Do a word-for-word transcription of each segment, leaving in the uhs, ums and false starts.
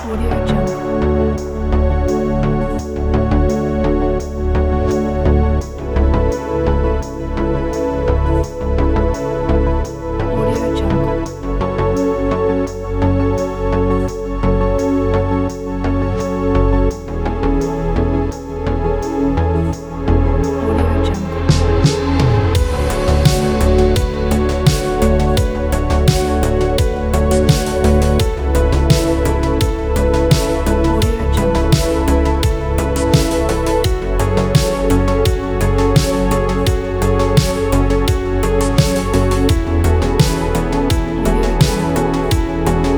Audio Jungle. Audio Jungle. Audio Jungle. Audio Jungle. Audio Jungle.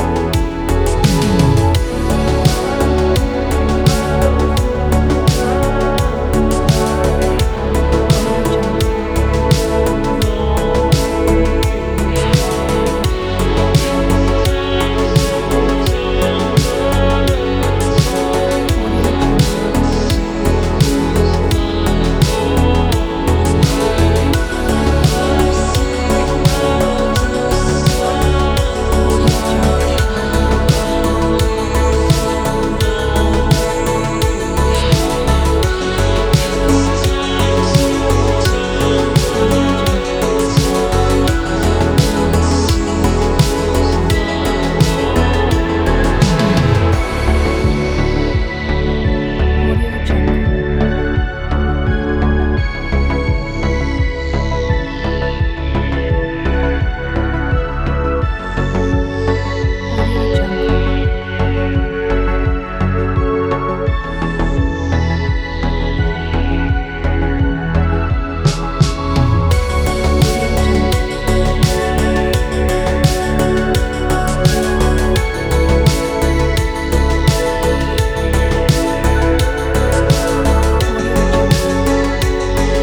Audio Jungle. Audio Jungle. Audio Jungle. Audio Jungle. Audio Jungle. Audio Jungle. Audio Jungle. Audio Jungle.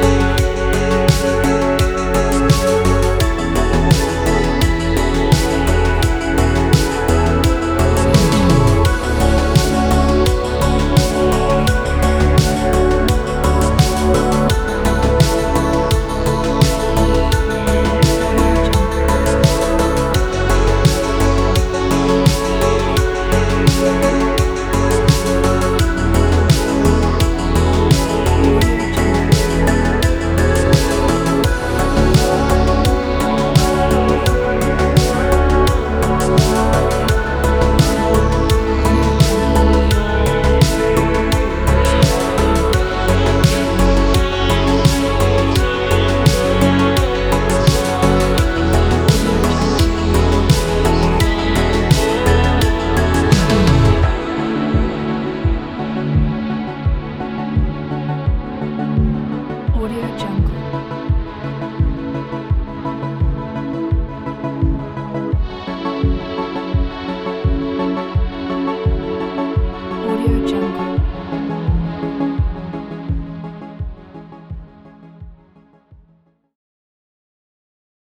Audio Jungle. Audio Jungle. Audio Jungle. Audio Jungle. Audio Jungle.